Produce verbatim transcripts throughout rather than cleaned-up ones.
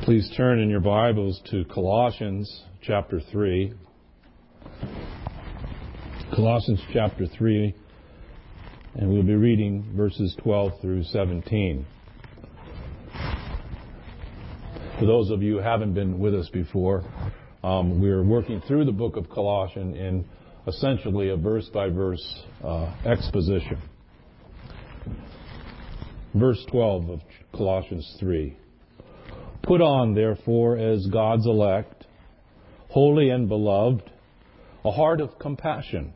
Please turn in your Bibles to Colossians chapter three. Colossians chapter three, and we'll be reading verses twelve through seventeen. For those of you who haven't been with us before, um, we're working through the book of Colossians in essentially a verse-by-verse uh, exposition. Verse twelve of Colossians three. Put on, therefore, as God's elect, holy and beloved, a heart of compassion,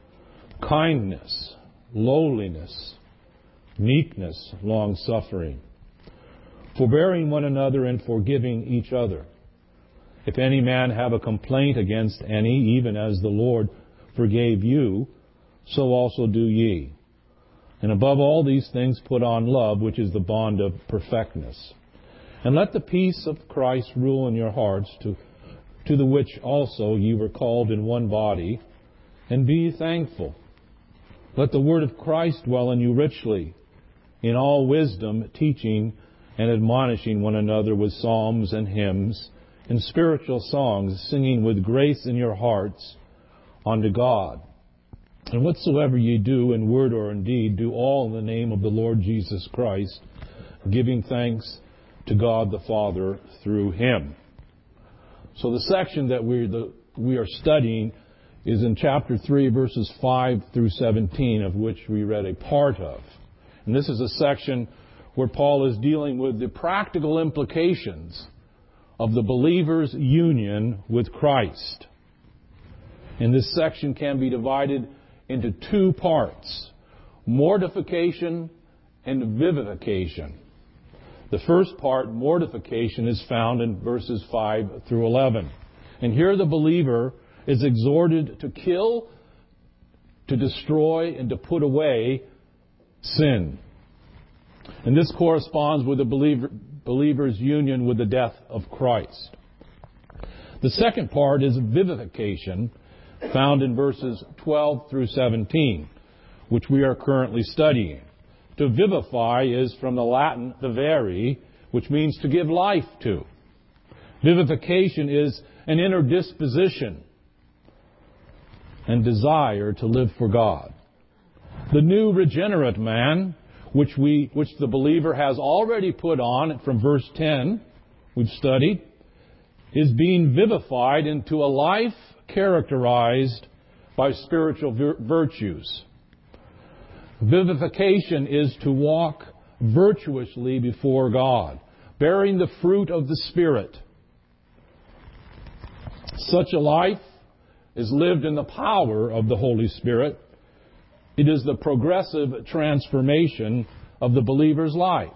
kindness, lowliness, meekness, long-suffering, forbearing one another and forgiving each other. If any man have a complaint against any, even as the Lord forgave you, so also do ye. And above all these things put on love, which is the bond of perfectness. And let the peace of Christ rule in your hearts, to, to the which also ye were called in one body, and be thankful. Let the word of Christ dwell in you richly, in all wisdom, teaching and admonishing one another with psalms and hymns, and spiritual songs, singing with grace in your hearts unto God. And whatsoever ye do in word or in deed, do all in the name of the Lord Jesus Christ, giving thanks to God the Father through Him. So the section that we the, we are studying is in chapter three, verses five through seventeen, of which we read a part of. And this is a section where Paul is dealing with the practical implications of the believer's union with Christ. And this section can be divided into two parts: mortification and vivification. The first part, mortification, is found in verses five through eleven. And here the believer is exhorted to kill, to destroy, and to put away sin. And this corresponds with the believer, believer's union with the death of Christ. The second part is vivification, found in verses twelve through seventeen, which we are currently studying. To vivify is from the Latin vivere, which means to give life to. Vivification is an inner disposition and desire to live for God. The new regenerate man, which we, which the believer has already put on from verse ten, we've studied, is being vivified into a life characterized by spiritual vir- virtues. Vivification is to walk virtuously before God, bearing the fruit of the Spirit. Such a life is lived in the power of the Holy Spirit. It is the progressive transformation of the believer's life.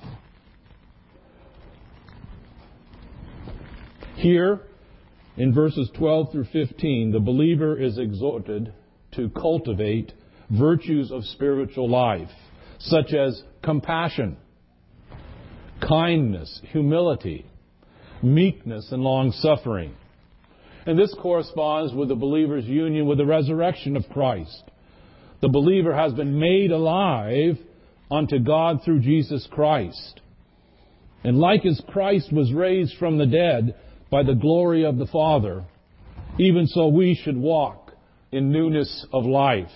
Here, in verses twelve through fifteen, the believer is exhorted to cultivate virtues of spiritual life, such as compassion, kindness, humility, meekness, and long-suffering. And this corresponds with the believer's union with the resurrection of Christ. The believer has been made alive unto God through Jesus Christ. And like as Christ was raised from the dead by the glory of the Father, even so we should walk in newness of life.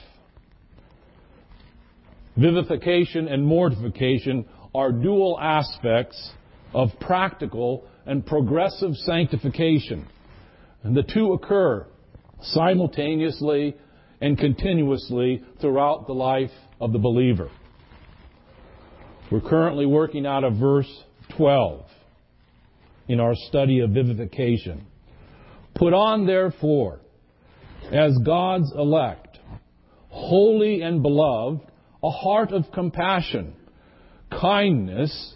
Vivification and mortification are dual aspects of practical and progressive sanctification. And the two occur simultaneously and continuously throughout the life of the believer. We're currently working out of verse twelve in our study of vivification. Put on, therefore, as God's elect, holy and beloved, a heart of compassion, kindness,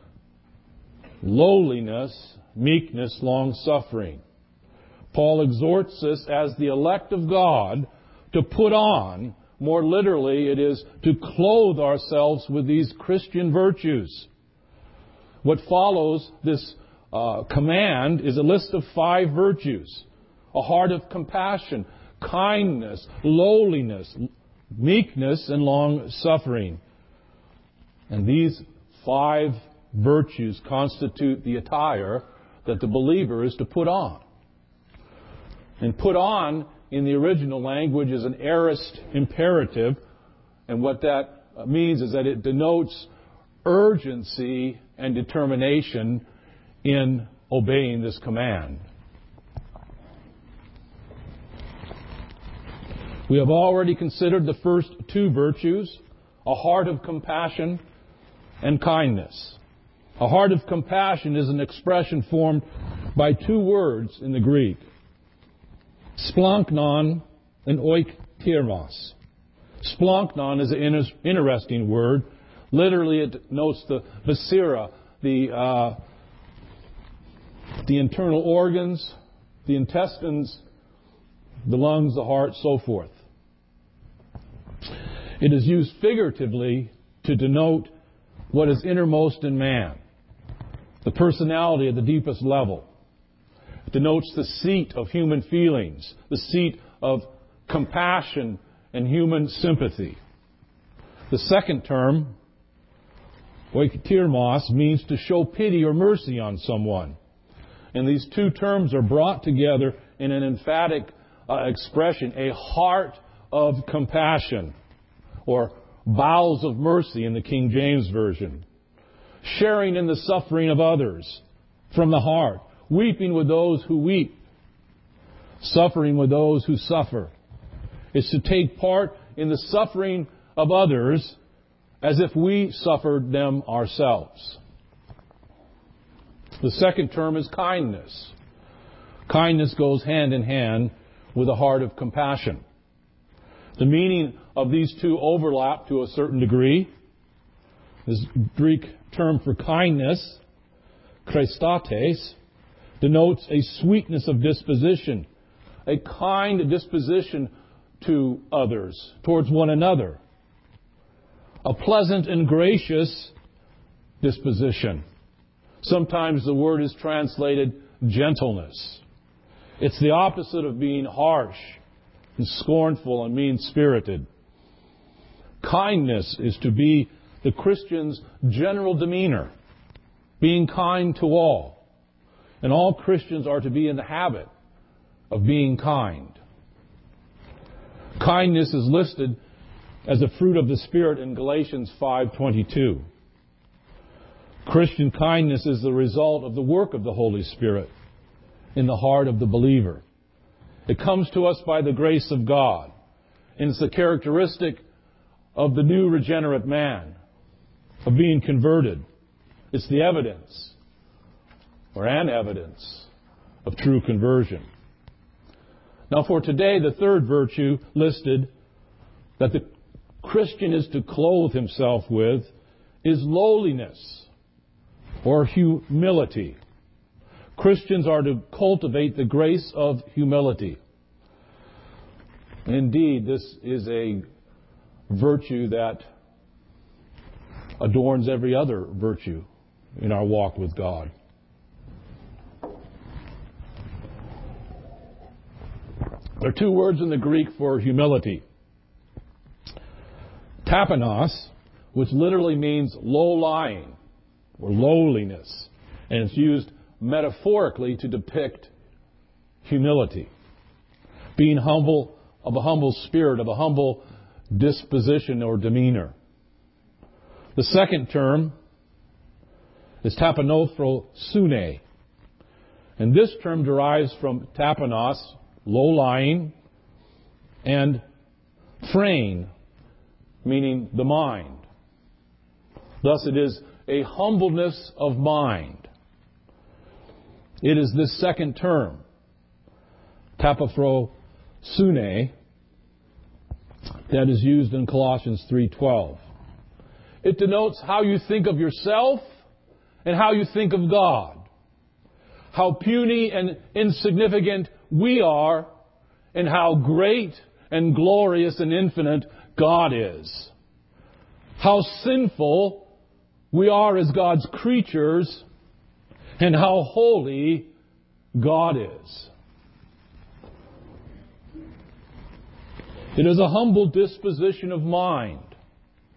lowliness, meekness, long-suffering. Paul exhorts us as the elect of God to put on, more literally it is to clothe ourselves with these Christian virtues. What follows this uh, command is a list of five virtues: a heart of compassion, kindness, lowliness, meekness, and long-suffering. And these five virtues constitute the attire that the believer is to put on. And put on in the original language is an aorist imperative, and what that means is that it denotes urgency and determination in obeying this command. We have already considered the first two virtues, a heart of compassion and kindness. A heart of compassion is an expression formed by two words in the Greek, splanknon and oiktirmos. Splanknon is an interesting word. Literally, it denotes the viscera, the uh, the internal organs, the intestines, the lungs, the heart, so forth. It is used figuratively to denote what is innermost in man, the personality at the deepest level. It denotes the seat of human feelings, the seat of compassion and human sympathy. The second term, oiktirmos, means to show pity or mercy on someone. And these two terms are brought together in an emphatic uh, expression, a heart of compassion, or bowels of mercy in the King James Version. Sharing in the suffering of others from the heart. Weeping with those who weep. Suffering with those who suffer. It's to take part in the suffering of others as if we suffered them ourselves. The second term is kindness. Kindness goes hand in hand with a heart of compassion. The meaning of these two overlap to a certain degree. This Greek term for kindness, chrestotes, denotes a sweetness of disposition, a kind disposition to others, towards one another, a pleasant and gracious disposition. Sometimes the word is translated gentleness. It's the opposite of being harsh and scornful and mean-spirited. Kindness is to be the Christian's general demeanor, being kind to all. And all Christians are to be in the habit of being kind. Kindness is listed as a fruit of the Spirit in Galatians five twenty-two. Christian kindness is the result of the work of the Holy Spirit in the heart of the believer. It comes to us by the grace of God. And it's the characteristic of the new regenerate man, of being converted. It's the evidence, or an evidence, of true conversion. Now for today, the third virtue listed that the Christian is to clothe himself with is lowliness, or humility. Christians are to cultivate the grace of humility. Indeed, this is a virtue that adorns every other virtue in our walk with God. There are two words in the Greek for humility. Tapanos, which literally means low-lying or lowliness, and it's used metaphorically to depict humility. Being humble, of a humble spirit, of a humble disposition or demeanor. The second term is tapanothrosune. And this term derives from tapanos, low-lying, and phrein, meaning the mind. Thus it is a humbleness of mind. It is this second term, tapaphrosune, that is used in Colossians three twelve. It denotes how you think of yourself and how you think of God. How puny and insignificant we are and how great and glorious and infinite God is. How sinful we are as God's creatures and how holy God is. It is a humble disposition of mind.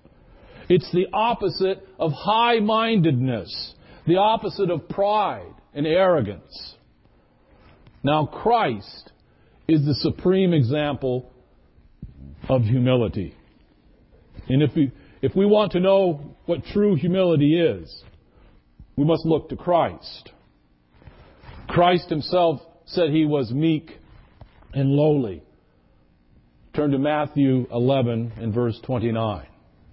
It's the opposite of high-mindedness, the opposite of pride and arrogance. Now Christ is the supreme example of humility. And if we, if we want to know what true humility is, we must look to Christ. Christ himself said he was meek and lowly. Turn to Matthew eleven and verse twenty-nine.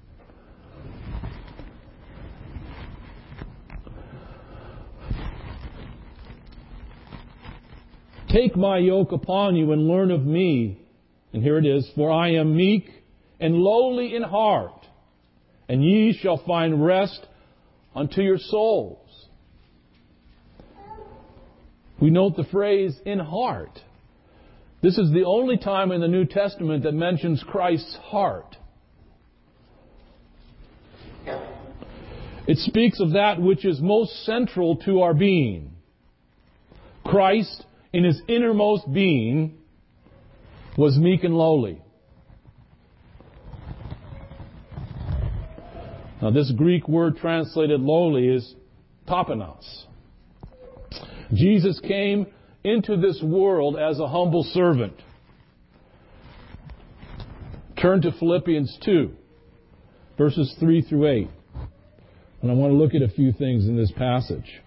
Take my yoke upon you and learn of me. And here it is, for I am meek and lowly in heart, and ye shall find rest unto your souls. We note the phrase, in heart. This is the only time in the New Testament that mentions Christ's heart. It speaks of that which is most central to our being. Christ, in his innermost being, was meek and lowly. Now, this Greek word translated lowly is tapenos. Jesus came into this world as a humble servant. Turn to Philippians two, verses three through eight. And I want to look at a few things in this passage.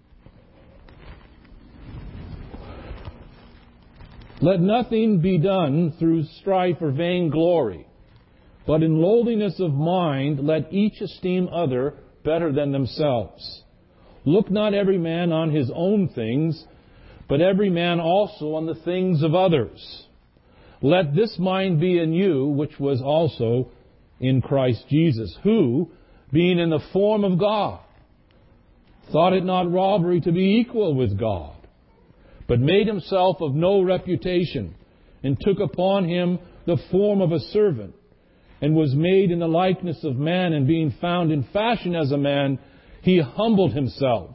Let nothing be done through strife or vainglory, but in lowliness of mind let each esteem other better than themselves. Look not every man on his own things, but every man also on the things of others. Let this mind be in you, which was also in Christ Jesus, who, being in the form of God, thought it not robbery to be equal with God, but made himself of no reputation, and took upon him the form of a servant, and was made in the likeness of man, and being found in fashion as a man, he humbled himself.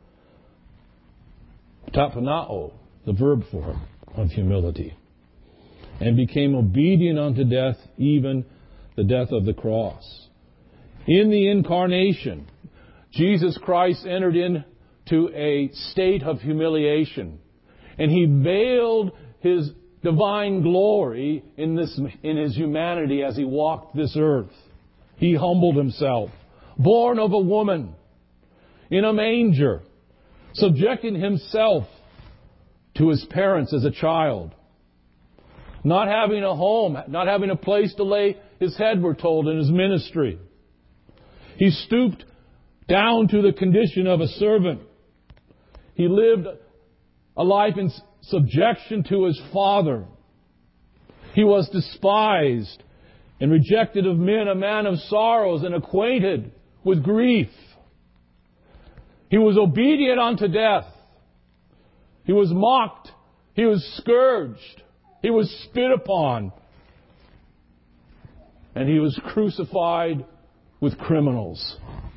Tapanao, the verb form of humility. And became obedient unto death, even the death of the cross. In the incarnation, Jesus Christ entered into a state of humiliation. And he veiled his divine glory in this, in his humanity as he walked this earth. He humbled himself. Born of a woman, in a manger, subjecting himself to his parents as a child. Not having a home, not having a place to lay his head, we're told, in his ministry. He stooped down to the condition of a servant. He lived a life in subjection to his Father. He was despised and rejected of men, a man of sorrows and acquainted with grief. He was obedient unto death. He was mocked. He was scourged. He was spit upon. And he was crucified with criminals.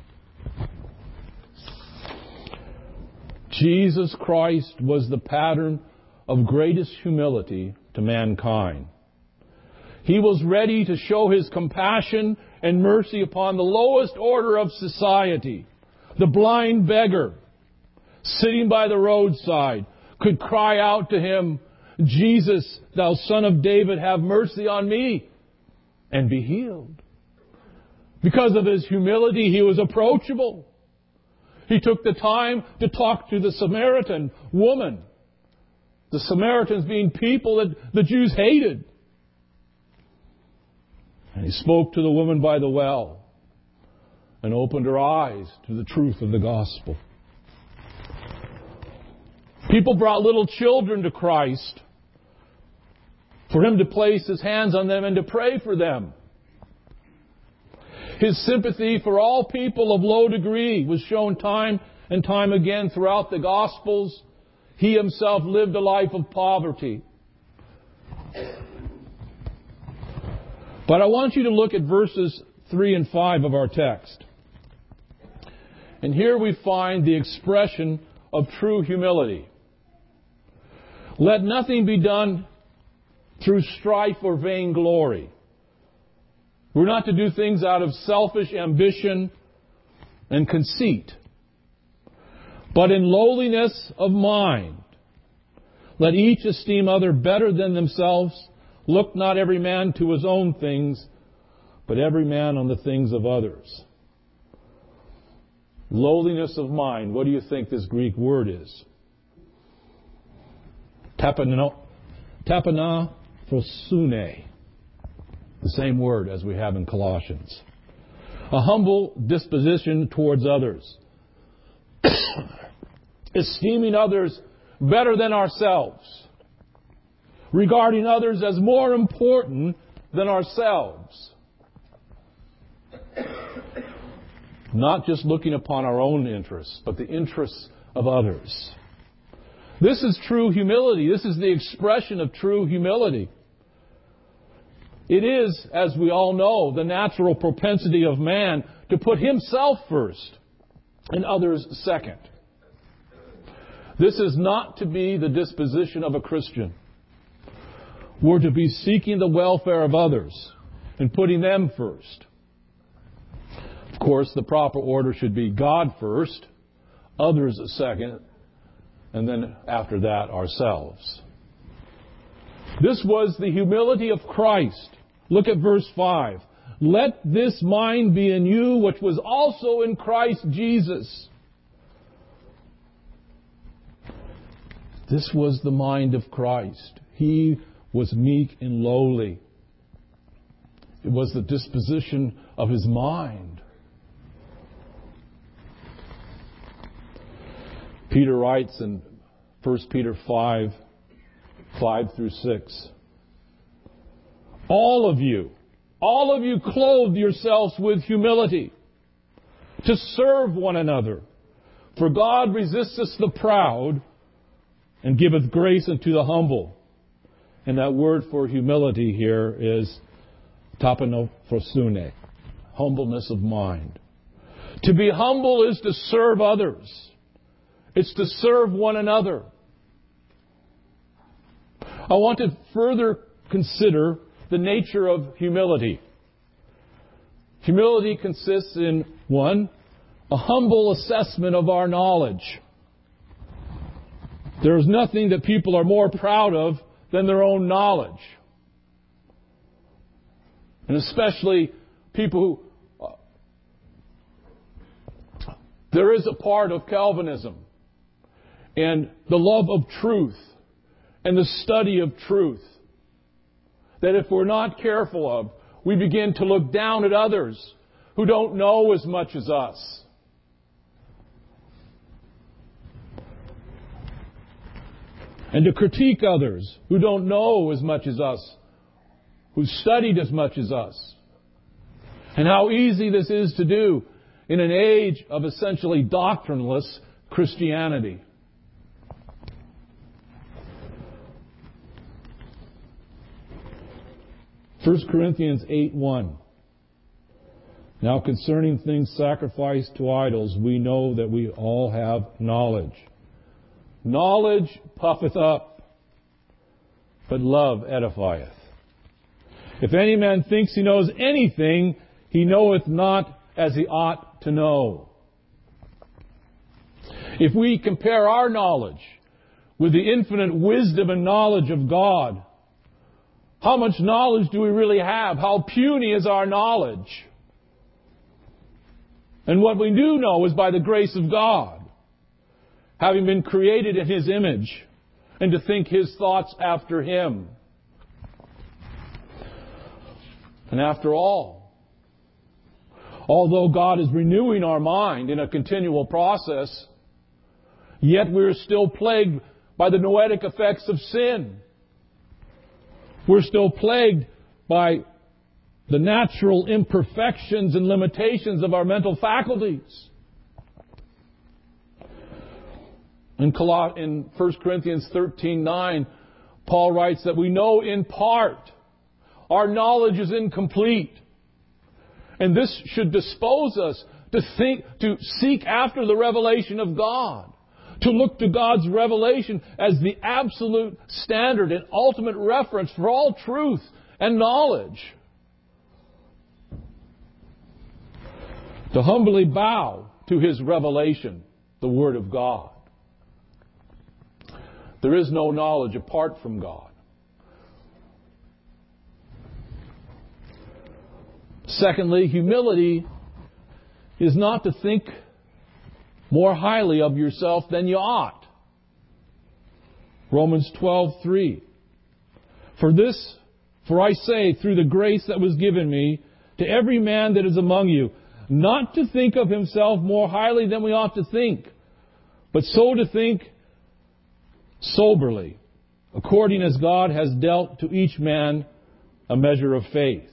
Jesus Christ was the pattern of greatest humility to mankind. He was ready to show his compassion and mercy upon the lowest order of society. The blind beggar, sitting by the roadside, could cry out to him, Jesus, thou Son of David, have mercy on me, and be healed. Because of his humility, he was approachable. He took the time to talk to the Samaritan woman. The Samaritans being people that the Jews hated. And he spoke to the woman by the well and opened her eyes to the truth of the gospel. People brought little children to Christ for him to place his hands on them and to pray for them. His sympathy for all people of low degree was shown time and time again throughout the Gospels. He himself lived a life of poverty. But I want you to look at verses three and five of our text. And here we find the expression of true humility. Let nothing be done through strife or vainglory. We're not to do things out of selfish ambition and conceit, but in lowliness of mind. Let each esteem other better than themselves. Look not every man to his own things, but every man on the things of others. Lowliness of mind. What do you think this Greek word is? Tapano, tapanaphrosune. The same word as we have in Colossians. A humble disposition towards others. Esteeming others better than ourselves. Regarding others as more important than ourselves. Not just looking upon our own interests, but the interests of others. This is true humility. This is the expression of true humility. It is, as we all know, the natural propensity of man to put himself first and others second. This is not to be the disposition of a Christian. We're to be seeking the welfare of others and putting them first. Of course, the proper order should be God first, others second, and then after that, ourselves. This was the humility of Christ. Look at verse five. Let this mind be in you, which was also in Christ Jesus. This was the mind of Christ. He was meek and lowly. It was the disposition of his mind. Peter writes in First Peter five, five through six. All of you, all of you clothe yourselves with humility to serve one another. For God resisteth the proud and giveth grace unto the humble. And that word for humility here is tapanophrosune, humbleness of mind. To be humble is to serve others. It's to serve one another. I want to further consider the nature of humility. Humility consists in, one, a humble assessment of our knowledge. There is nothing that people are more proud of than their own knowledge. And especially people who... Uh, there is a part of Calvinism and the love of truth and the study of truth that if we're not careful of, we begin to look down at others who don't know as much as us. And to critique others who don't know as much as us, who studied as much as us. And how easy this is to do in an age of essentially doctrineless Christianity. First Corinthians eight one. Now concerning things sacrificed to idols, we know that we all have knowledge. Knowledge puffeth up, but love edifieth. If any man thinks he knows anything, he knoweth not as he ought to know. If we compare our knowledge with the infinite wisdom and knowledge of God, how much knowledge do we really have? How puny is our knowledge? And what we do know is by the grace of God, having been created in His image, and to think His thoughts after Him. And after all, although God is renewing our mind in a continual process, yet we're still plagued by the noetic effects of sin. We're still plagued by the natural imperfections and limitations of our mental faculties. In First Corinthians thirteen nine, Paul writes that we know in part. Our knowledge is incomplete. And this should dispose us to think, to seek after the revelation of God. To look to God's revelation as the absolute standard and ultimate reference for all truth and knowledge. To humbly bow to His revelation the Word of God. There is no knowledge apart from God. Secondly, humility is not to think more highly of yourself than you ought. Romans twelve three. For this, for I say, through the grace that was given me, to every man that is among you, not to think of himself more highly than we ought to think, but so to think soberly, according as God has dealt to each man a measure of faith.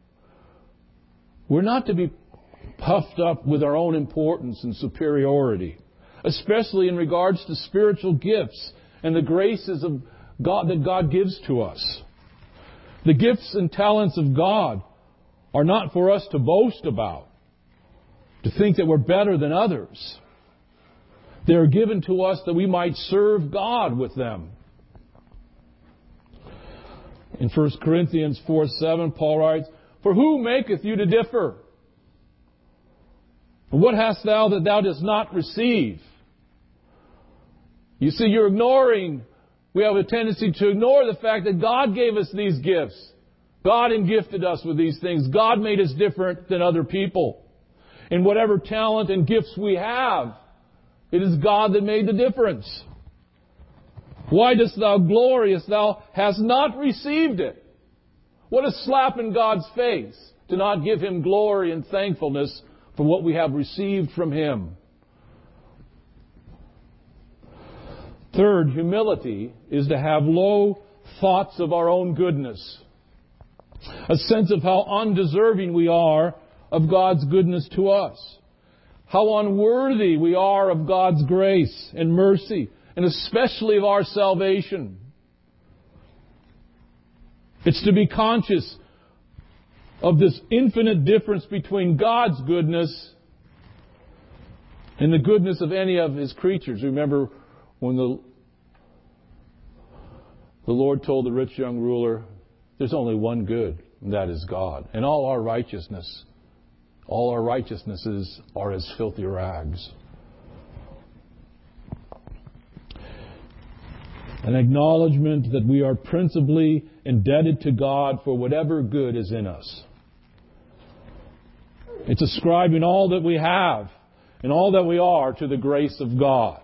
We're not to be puffed up with our own importance and superiority, especially in regards to spiritual gifts and the graces of God that God gives to us. The gifts and talents of God are not for us to boast about, to think that we're better than others. They are given to us that we might serve God with them. In First Corinthians four seven, Paul writes, For who maketh you to differ? And what hast thou that thou dost not receive? You see, you're ignoring, we have a tendency to ignore the fact that God gave us these gifts. God gifted us with these things. God made us different than other people. In whatever talent and gifts we have, it is God that made the difference. Why dost thou glory as thou hast not received it? What a slap in God's face to not give Him glory and thankfulness for what we have received from Him. Third, humility is to have low thoughts of our own goodness. A sense of how undeserving we are of God's goodness to us. How unworthy we are of God's grace and mercy, and especially of our salvation. It's to be conscious of this infinite difference between God's goodness and the goodness of any of His creatures. Remember when the, the Lord told the rich young ruler, there's only one good, and that is God. And all our righteousness, all our righteousnesses are as filthy rags. An acknowledgement that we are principally indebted to God for whatever good is in us. It's ascribing all that we have and all that we are to the grace of God.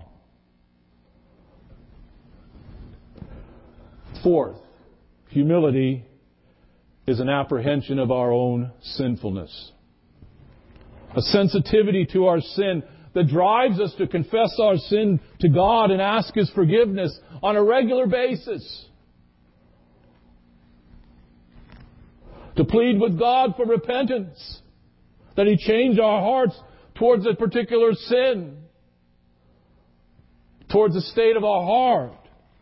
Fourth, humility is an apprehension of our own sinfulness. A sensitivity to our sin that drives us to confess our sin to God and ask His forgiveness on a regular basis. To plead with God for repentance, that He change our hearts towards a particular sin, towards the state of our heart.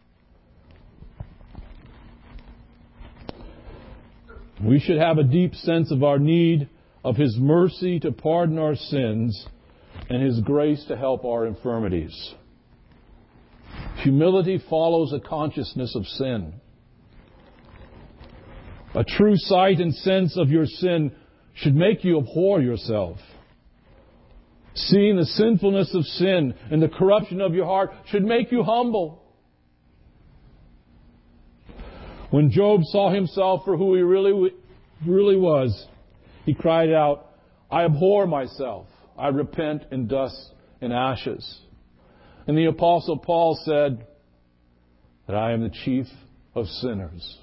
We should have a deep sense of our need of His mercy to pardon our sins and His grace to help our infirmities. Humility follows a consciousness of sin. A true sight and sense of your sin should make you abhor yourself. Seeing the sinfulness of sin and the corruption of your heart should make you humble. When Job saw himself for who he really, really was, he cried out, I abhor myself. I repent in dust and ashes. And the Apostle Paul said that I am the chief of sinners.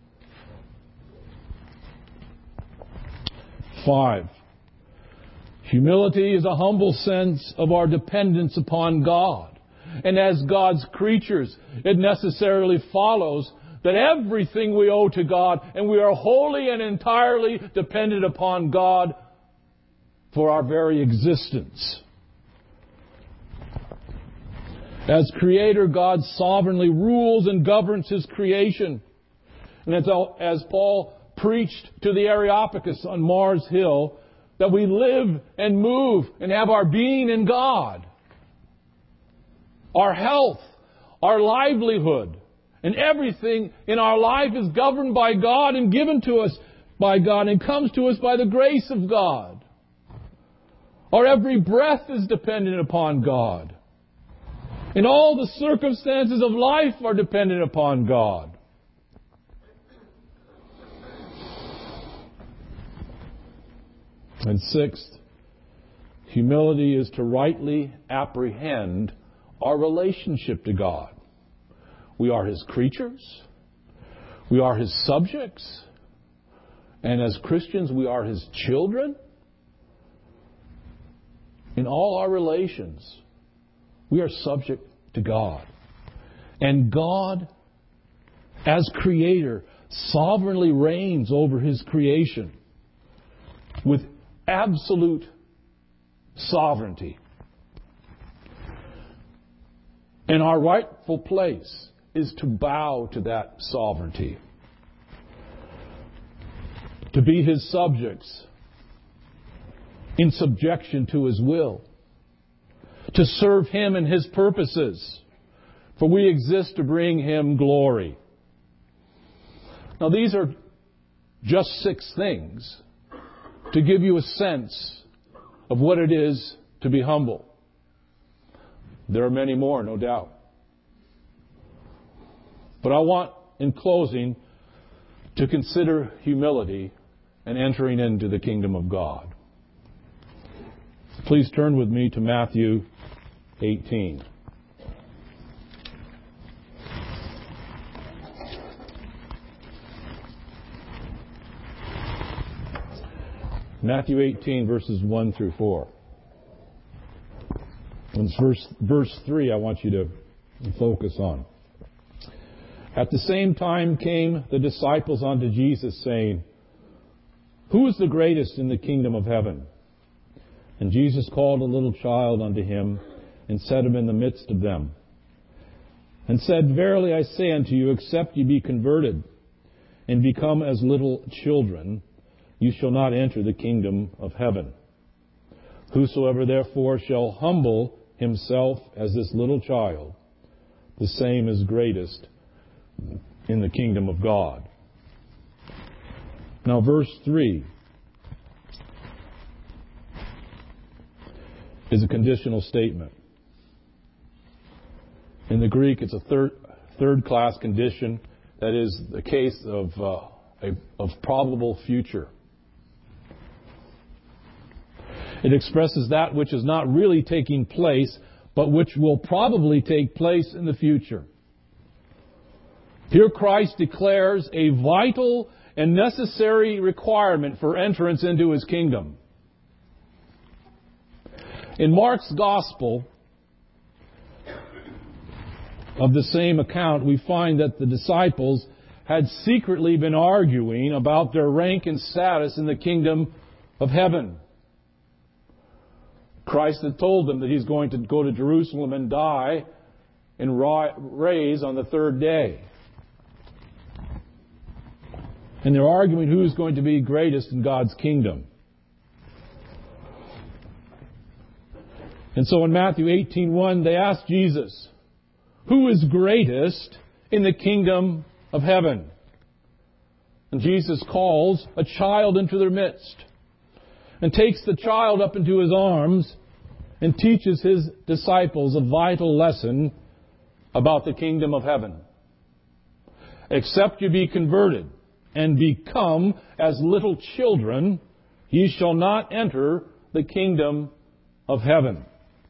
Five, humility is a humble sense of our dependence upon God. And as God's creatures, it necessarily follows that everything we owe to God, and we are wholly and entirely dependent upon God for our very existence. As Creator, God sovereignly rules and governs His creation. And as, as Paul preached to the Areopagus on Mars Hill, that we live and move and have our being in God. Our health, our livelihood, and everything in our life is governed by God and given to us by God and comes to us by the grace of God. Our every breath is dependent upon God. And all the circumstances of life are dependent upon God. And sixth, humility is to rightly apprehend our relationship to God. We are His creatures. We are His subjects. And as Christians, we are His children. In all our relations, we are subject to God. And God, as Creator, sovereignly reigns over His creation with absolute sovereignty. And our rightful place is to bow to that sovereignty, to be His subjects in subjection to His will, to serve Him and His purposes, for we exist to bring Him glory. Now, these are just six things to give you a sense of what it is to be humble. There are many more, no doubt. But I want, in closing, to consider humility and entering into the kingdom of God. Please turn with me to Matthew eighteen. Matthew eighteen, verses one through four. And verse, verse three I want you to focus on. At the same time came the disciples unto Jesus, saying, Who is the greatest in the kingdom of heaven? And Jesus called a little child unto Him, and set him in the midst of them, and said, Verily I say unto you, except ye be converted, and become as little children, you shall not enter the kingdom of heaven. Whosoever therefore shall humble himself as this little child, the same is greatest in the kingdom of God. Now, verse three is a conditional statement. In the Greek, it's a third, third-class condition. That is the case of uh, a of probable future. It expresses that which is not really taking place, but which will probably take place in the future. Here Christ declares a vital and necessary requirement for entrance into His kingdom. In Mark's Gospel, of the same account, we find that the disciples had secretly been arguing about their rank and status in the kingdom of heaven. Christ had told them that He's going to go to Jerusalem and die and rise on the third day. And they're arguing who's going to be greatest in God's kingdom. And so in Matthew eighteen one, they asked Jesus, Who is greatest in the kingdom of heaven? And Jesus calls a child into their midst, and takes the child up into His arms and teaches His disciples a vital lesson about the kingdom of heaven. Except you be converted and become as little children, ye shall not enter the kingdom of heaven.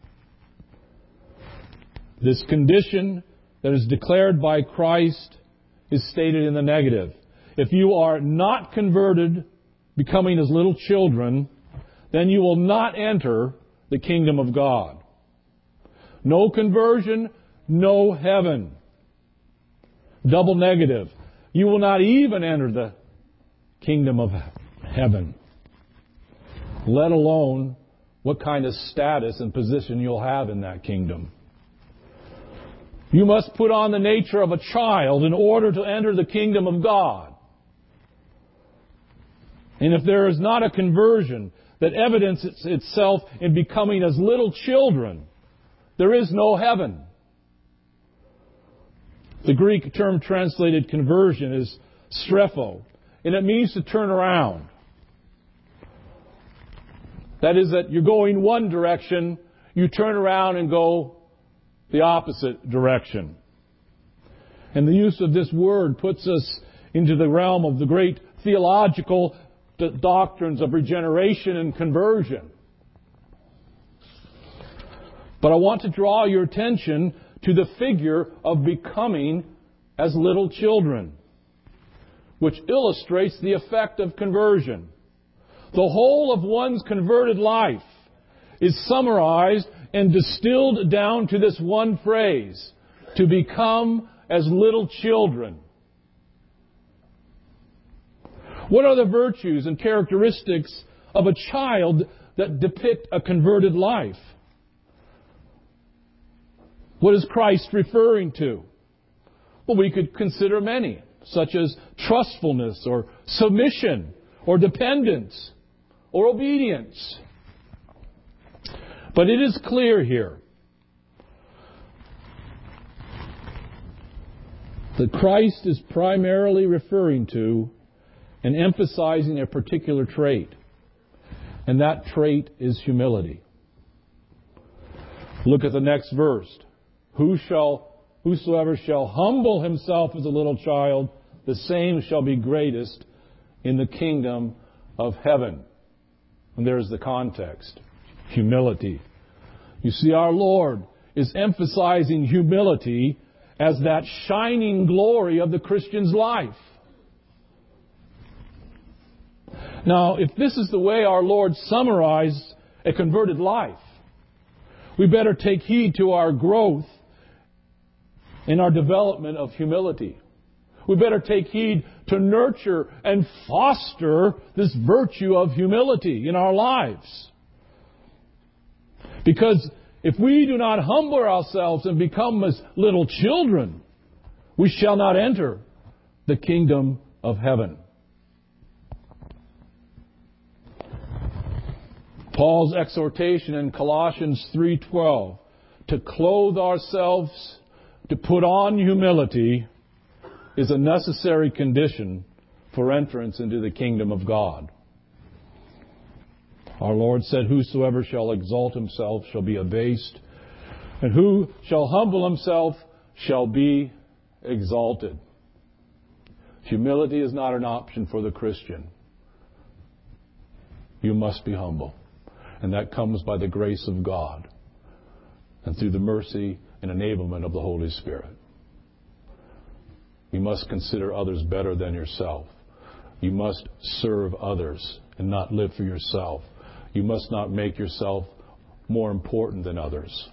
This condition that is declared by Christ is stated in the negative. If you are not converted, becoming as little children, then you will not enter the kingdom of God. No conversion, no heaven. Double negative. You will not even enter the kingdom of heaven, let alone what kind of status and position you'll have in that kingdom. You must put on the nature of a child in order to enter the kingdom of God. And if there is not a conversion that evidences itself in becoming as little children, there is no heaven. The Greek term translated conversion is strepho, and it means to turn around. That is, that you're going one direction, you turn around and go the opposite direction. And the use of this word puts us into the realm of the great theological doctrines of regeneration and conversion. But I want to draw your attention to the figure of becoming as little children, which illustrates the effect of conversion. The whole of one's converted life is summarized and distilled down to this one phrase: to become as little children. What are the virtues and characteristics of a child that depict a converted life? What is Christ referring to? Well, we could consider many, such as trustfulness or submission or dependence or obedience. But it is clear here that Christ is primarily referring to and emphasizing a particular trait, and that trait is humility. Look at the next verse. Who shall, whosoever shall humble himself as a little child, the same shall be greatest in the kingdom of heaven. And there's the context. Humility. You see, our Lord is emphasizing humility as that shining glory of the Christian's life. Now, if this is the way our Lord summarized a converted life, we better take heed to our growth in our development of humility. We better take heed to nurture and foster this virtue of humility in our lives. Because if we do not humble ourselves and become as little children, we shall not enter the kingdom of heaven. Paul's exhortation in Colossians three twelve to clothe ourselves, to put on humility, is a necessary condition for entrance into the kingdom of God. Our Lord said, whosoever shall exalt himself shall be abased, and who shall humble himself shall be exalted. Humility is not an option for the Christian. You must be humble. And that comes by the grace of God and through the mercy and enablement of the Holy Spirit. You must consider others better than yourself. You must serve others and not live for yourself. You must not make yourself more important than others.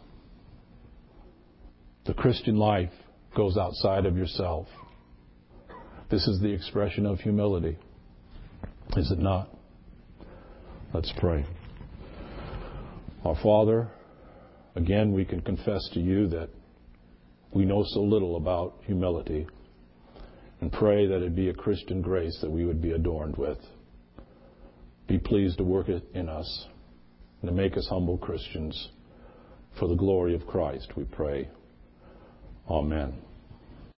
The Christian life goes outside of yourself. This is the expression of humility. Is it not? Let's pray. Our Father, again, we can confess to you that we know so little about humility, and pray that it be a Christian grace that we would be adorned with. Be pleased to work it in us and to make us humble Christians for the glory of Christ, we pray. Amen.